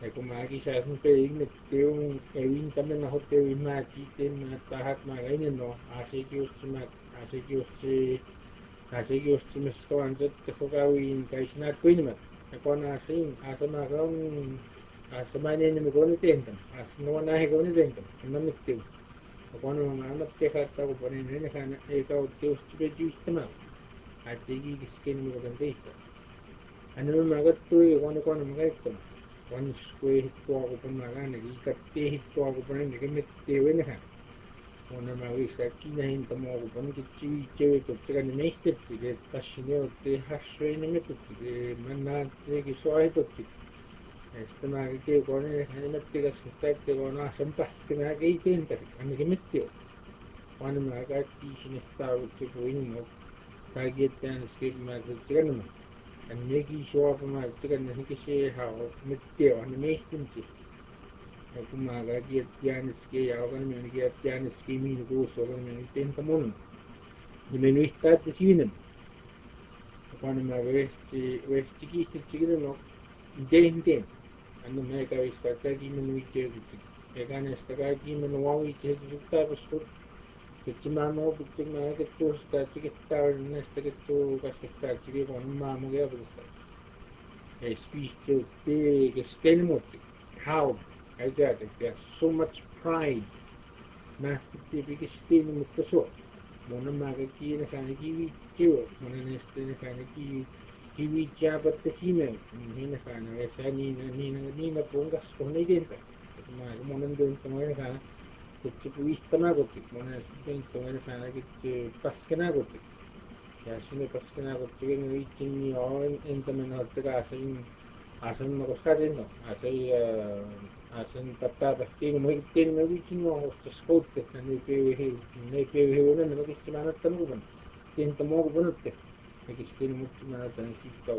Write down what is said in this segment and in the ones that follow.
Kumagi siya sa paying yung ewing kami na hotel makitin na tahat magainin no asigos si Miss Kawanzat kasi gawin kahit sinat ko naman ako na asin asa makang asa manin ni ko ni tentam asa no na he ko ni tentam namit tiw ako na mga amat kaya ta ko panin ni kana ikaw tiw si juice tama at tigi kiskin mo ganda ito ano magat tuwi ako na mga ito one square hit ko ako pa mga nagikate hit ko ako pa rin nagamit tiwi na ha ona mga kinahin tamo ako pa rin kichiwi chiwi to tsaka ni maestet sige tashinyo te haswe na meto sige manna sige soa ito sige este mga kikiw ko na hanimat tigas kustete ko na sampas kinakaitin kasi ano gamit tiyo ano mga kati sinestawo tipuin mo kagit yan sige mga tsaka naman Negi show pa mga tigan na kasi how mittiyo ano maestin si kumaga giat yan ski ako kan may giat yan ski min gusto kan may tenta mon ni menu istat sinin ako na mga westi kisi no den ano may ka istat gi menu ite ega na sta gi menu wawi ite sukta ko Kecimano bukti na ketu sta tikita na sta ketu kasta tiki kon mamu ya bukta. Speech to big extent how I got it. There's so much pride. Na big extent mo kaso. Mona magaki na sana kiwi kiwi. Mona neste na sana kiwi jabat the female. Hina sana esa ni na pongas ko na identa. Mona doon ko na sana Kuchikuista nagotik, mona dentro mena sana que paskenagotik. Ya sino paskenagotik en ichin ni on en tamena hotka asan no koskaden no. Asan patata tin mo tin mo ichin no skotte ne pe una no que semana tamu ban. Tin tamo bunutte. Que skin mo semana tan sikau.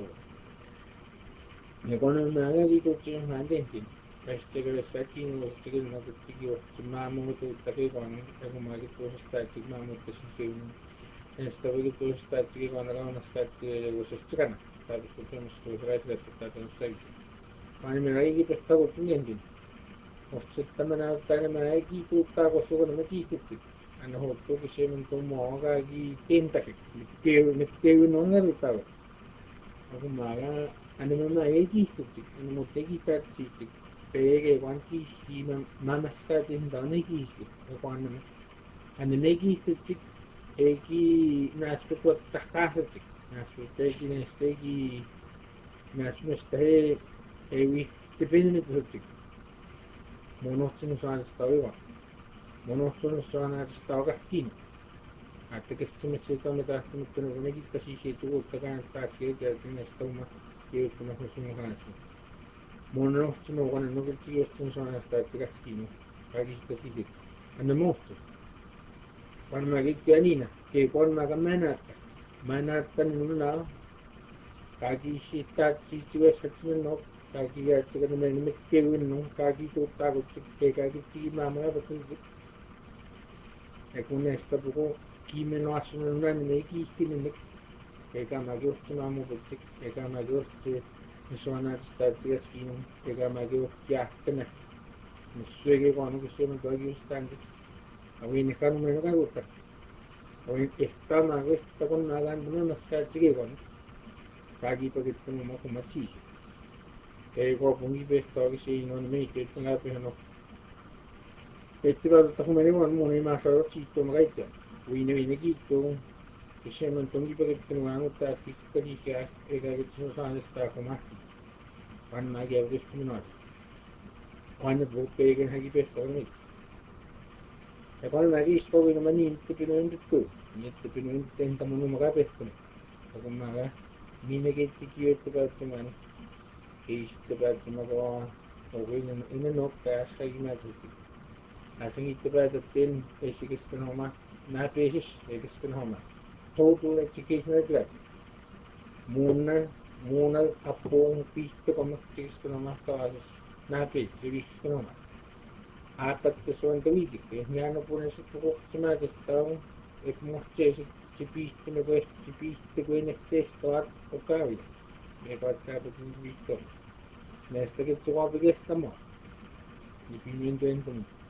Ne kono na ga di ko chin handentin. Este aquí no estoy no que tío mamo to take con como que todo está chic mamo que sí que esta vez que todo está chic con la una está que los estrana sabes que tenemos que traer de esta tan seis mani me ahí que está con tingen o se también está me ahí que tú está con su no me quiste ana ho to que se me tomo ga aquí tenta que no no estaba ako maga ano mo na egi ano mo tegi ta pege wanki si mamaska din da negi ako ano negi egi naspe to takasa naspe tegi naspe ste ewi depende de tu monotono sa stawa monotono sa na stawa kin hasta que se me sienta me da se me pone una guita si si tu te gan ta que ya tiene estoma que como se sumo hansi mono no gana no que tío esto son hasta que casquino aquí está sí anda monstruo cuando me guita nina que por una gamana manata no lado aquí si está si tu es que no aquí ya te que me que no aquí tu ta que aquí ti mamá pues con esta poco kimi no asunun ne ki istinin ega magyosti mamu butik ega magyosti nisona statias kinum ega magyosti yahtena niswege kono kusema bagyo standi awin kanu meno kaguta awin esta magesta kon nagan dume maska chige kono kagi pagit mo ko machi ego bungi besto gi si non me ke tunga pe no Ettiba ta come ne mo ne ma sa ci to magari wine gitu kasi man tong iba kita nungangot ta tikka di siya ega kita sa sta kuma pan magi abis kuno pan bu pegen hagi pe to ni e pan magi sto ni mani tipino indutto ni tipino intenta mo maga pe to ko maga mine ke tikio to ba to man ke iste ba to maga o wine no ka sa gi ma tu asing ite ba to tin e sigis kuno ma na pesis e gis kuno ma total educational class muna apong pisto como pisto nomás todas napi pisto nomás apat que son de wiki que ya no pone ese poco se me ha estado es moche si pisto me pues si pisto que en este esto o cabe me va a estar pues visto näistä kitsukaa vikistä maa. Niin minun tuentani.